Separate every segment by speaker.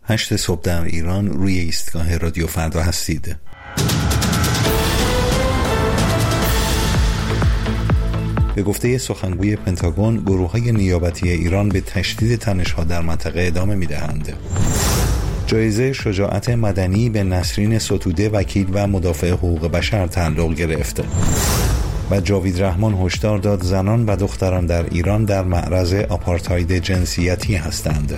Speaker 1: 8 صبح در ایران روی ایستگاه رادیو فردا هستید. به گفته سخنگوی پنتاگون، گروه‌های نیابتی ایران به تشدید تنش‌ها در منطقه ادامه می‌دهند. جایزه شجاعت مدنی به نسرین ستوده، وکیل و مدافع حقوق بشر تعلق گرفت. و جاوید رحمان هشدار داد زنان و دختران در ایران در معرض آپارتاید جنسیتی هستند.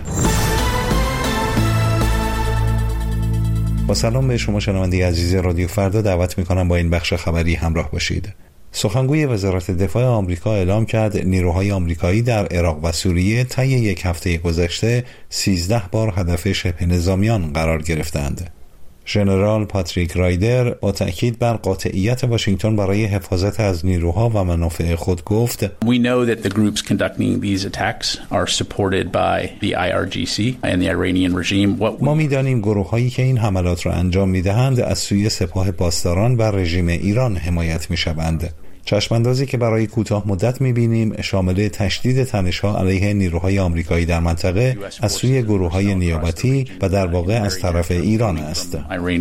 Speaker 1: با سلام به شما شنونده عزیز رادیو فردا، دعوت می‌کنم با این بخش خبری همراه باشید. سخنگوی وزارت دفاع آمریکا اعلام کرد نیروهای آمریکایی در عراق و سوریه طی یک هفته گذشته 13 بار هدف شبه نظامیان قرار گرفتند. ژنرال پاتریک رایدر با تأکید بر قاطعیت واشنگتن برای حفاظت از نیروها و منافع خود گفت:
Speaker 2: We know that the groups conducting these attacks are supported by the IRGC and the Iranian regime.
Speaker 1: ما می‌دانیم گروه‌هایی که این حملات را انجام می‌دهند از سوی سپاه پاسداران و رژیم ایران حمایت می‌شوند. چشماندازی که برای کوتاه مدت می‌بینیم شامل تشدید تنش‌ها علیه نیروهای آمریکایی در منطقه از سوی گروه‌های نیابتی و در واقع از طرف ایران است.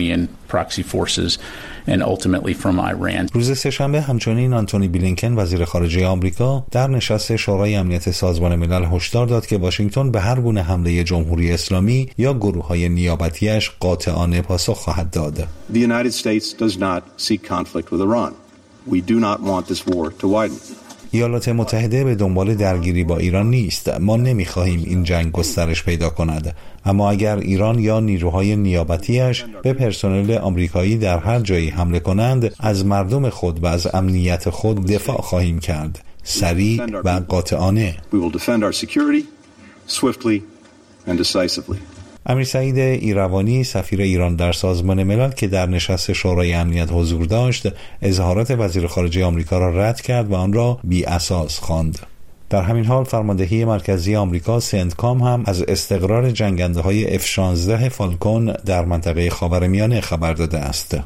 Speaker 1: روز سه‌شنبه همچنین آنتونی بلینکن وزیر خارجه آمریکا در نشست شورای امنیت سازمان ملل هشدار داد که واشنگتن به هر گونه حمله جمهوری اسلامی یا گروه‌های نیابتی‌اش قاطعانه پاسخ خواهد داد.
Speaker 3: The United States does not seek conflict with Iran. We do not want this war to widen.
Speaker 1: ایالات متحده به دنبال درگیری با ایران نیست. ما نمی‌خواهیم این جنگ گسترش پیدا کند. اما اگر ایران یا نیروهای نیابتیش به پرسنل آمریکایی در هر جایی حمله کنند، از مردم خود و از امنیت خود دفاع خواهیم کرد. سریع و قاطعانه.
Speaker 3: We will defend our security swiftly and decisively.
Speaker 1: امیر سعید ایروانی سفیر ایران در سازمان ملل که در نشست شورای امنیت حضور داشت، اظهارات وزیر خارجه آمریکا را رد کرد و آن را بی اساس خواند. در همین حال فرماندهی مرکزی آمریکا سنتکام هم از استقرار جنگنده‌های F-16 فالکون در منطقه خاورمیانه خبر داده است.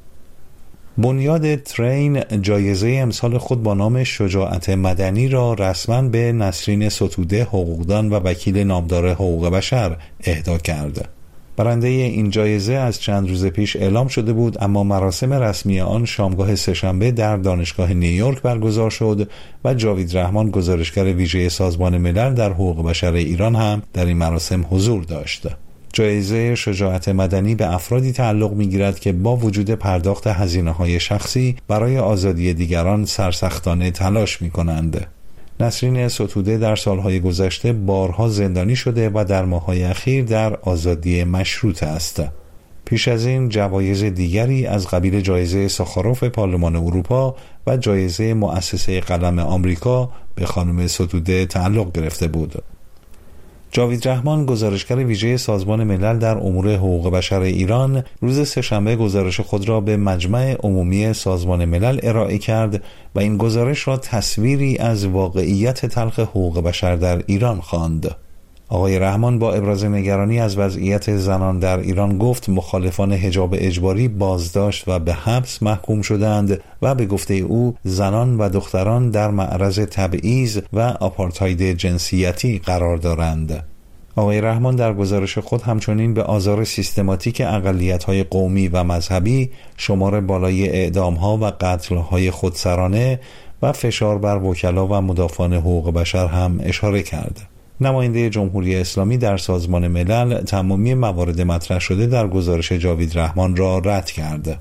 Speaker 1: بنیاد ترین جایزه امسال خود با نام شجاعت مدنی را رسما به نسرین ستوده، حقوقدان و وکیل نامدار حقوق بشر اهدا کرد. برنده این جایزه از چند روز پیش اعلام شده بود، اما مراسم رسمی آن شامگاه سه‌شنبه در دانشگاه نیویورک برگزار شد و جاوید رحمان گزارشگر ویژه سازمان ملل در حقوق بشر ایران هم در این مراسم حضور داشت. جایزه شجاعت مدنی به افرادی تعلق می‌گیرد که با وجود پرداخت هزینه‌های شخصی برای آزادی دیگران سرسختانه تلاش می‌کنند. نسرین ستوده در سالهای گذشته بارها زندانی شده و در ماه‌های اخیر در آزادی مشروط است. پیش از این جوایز دیگری از قبیل جایزه ساخاروف پارلمان اروپا و جایزه مؤسسه قلم آمریکا به خانم ستوده تعلق گرفته بود. جاوید رحمان گزارشگر ویژه سازمان ملل در امور حقوق بشر ایران روز سه‌شنبه گزارش خود را به مجمع عمومی سازمان ملل ارائه کرد و این گزارش را تصویری از واقعیت تلخ حقوق بشر در ایران خواند. آقای رحمان با ابراز نگرانی از وضعیت زنان در ایران گفت مخالفان حجاب اجباری بازداشت و به حبس محکوم شدند و به گفته او زنان و دختران در معرض تبعیض و آپارتاید جنسیتی قرار دارند. آقای رحمان در گزارش خود همچنین به آزار سیستماتیک اقلیت‌های قومی و مذهبی، شمار بالای اعدام‌ها و قتل‌های خودسرانه و فشار بر وکلا و مدافعان حقوق بشر هم اشاره کرد. نماینده جمهوری اسلامی در سازمان ملل تمامی موارد مطرح شده در گزارش جاوید رحمان را رد کرد.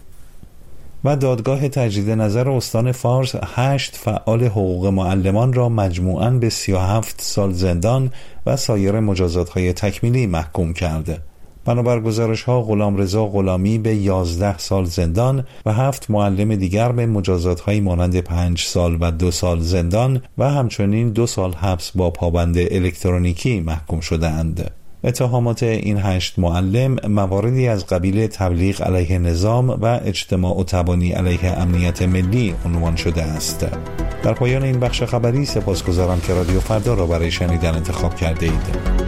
Speaker 1: و دادگاه تجدید نظر استان فارس 8 فعال حقوق معلمان را مجموعاً به 37 سال زندان و سایر مجازات‌های تکمیلی محکوم کرد. بنابر گزارش‌ها غلامرضا غلامی به 11 سال زندان و 7 معلم دیگر به مجازات‌های مانند 5 سال و 2 سال زندان و همچنین 2 سال حبس با پابند الکترونیکی محکوم شده‌اند. اتهامات این 8 معلم مواردی از قبیل تبلیغ علیه نظام و اجتماع و تبانی علیه امنیت ملی عنوان شده است. در پایان این بخش خبری سپاسگزارم که رادیو فردا را برای شنیدن انتخاب کرده اید.